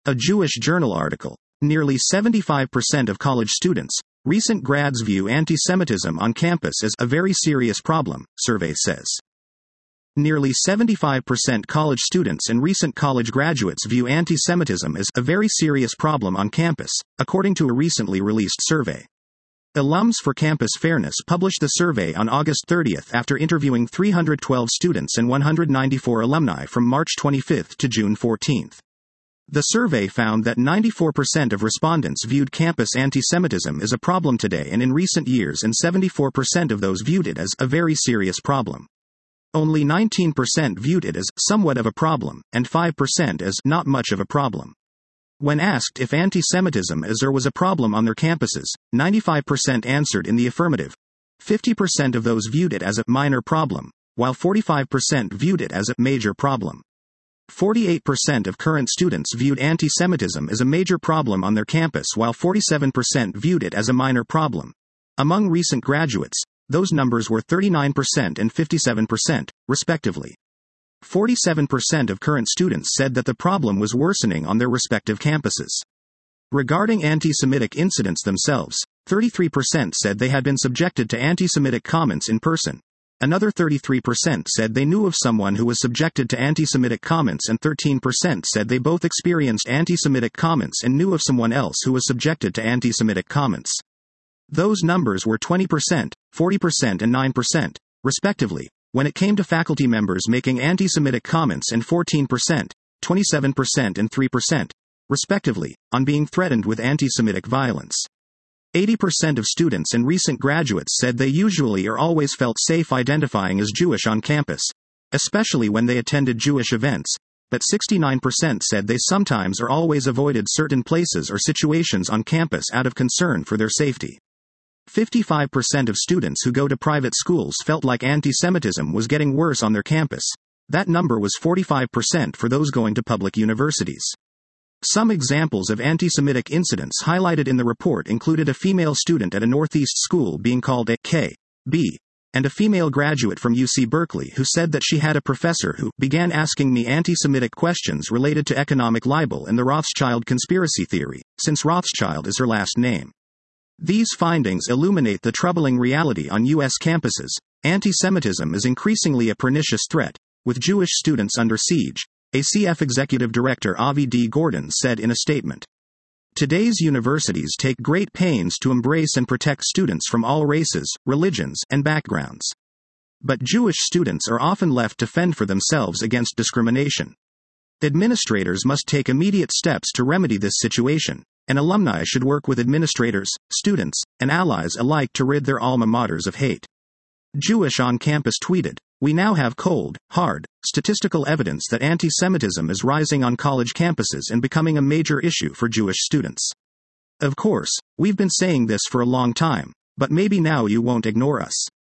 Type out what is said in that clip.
A Jewish Journal article. Nearly 75% of college students, recent grads view anti-Semitism on campus as a very serious problem, survey says. Nearly 75% college students and recent college graduates view anti-Semitism as a very serious problem on campus, according to a recently released survey. Alums for Campus Fairness published the survey on August 30 after interviewing 312 students and 194 alumni from March 25 to June 14. The survey found that 94% of respondents viewed campus anti-Semitism as a problem today and in recent years, and 74% of those viewed it as a very serious problem. Only 19% viewed it as somewhat of a problem, and 5% as not much of a problem. When asked if anti-Semitism is or was a problem on their campuses, 95% answered in the affirmative. 50% of those viewed it as a minor problem, while 45% viewed it as a major problem. 48% of current students viewed anti-Semitism as a major problem on their campus, while 47% viewed it as a minor problem. Among recent graduates, those numbers were 39% and 57%, respectively. 47% of current students said that the problem was worsening on their respective campuses. Regarding anti-Semitic incidents themselves, 33% said they had been subjected to anti-Semitic comments in person. Another 33% said they knew of someone who was subjected to anti-Semitic comments, and 13% said they both experienced anti-Semitic comments and knew of someone else who was subjected to anti-Semitic comments. Those numbers were 20%, 40% and 9%, respectively, when it came to faculty members making anti-Semitic comments, and 14%, 27% and 3%, respectively, on being threatened with anti-Semitic violence. 80% of students and recent graduates said they usually or always felt safe identifying as Jewish on campus, especially when they attended Jewish events, but 69% said they sometimes or always avoided certain places or situations on campus out of concern for their safety. 55% of students who go to private schools felt like anti-Semitism was getting worse on their campus. That number was 45% for those going to public universities. Some examples of anti-Semitic incidents highlighted in the report included a female student at a Northeast school being called a K.B., and a female graduate from UC Berkeley who said that she had a professor who began asking me anti-Semitic questions related to economic libel and the Rothschild conspiracy theory, since Rothschild is her last name. These findings illuminate the troubling reality on U.S. campuses. Anti-Semitism is increasingly a pernicious threat, with Jewish students under siege, ACF Executive Director Avi D. Gordon said in a statement. Today's universities take great pains to embrace and protect students from all races, religions, and backgrounds. But Jewish students are often left to fend for themselves against discrimination. Administrators must take immediate steps to remedy this situation, and alumni should work with administrators, students, and allies alike to rid their alma maters of hate. Jewish on Campus tweeted, "We now have cold, hard, statistical evidence that anti-Semitism is rising on college campuses and becoming a major issue for Jewish students. Of course, we've been saying this for a long time, but maybe now you won't ignore us."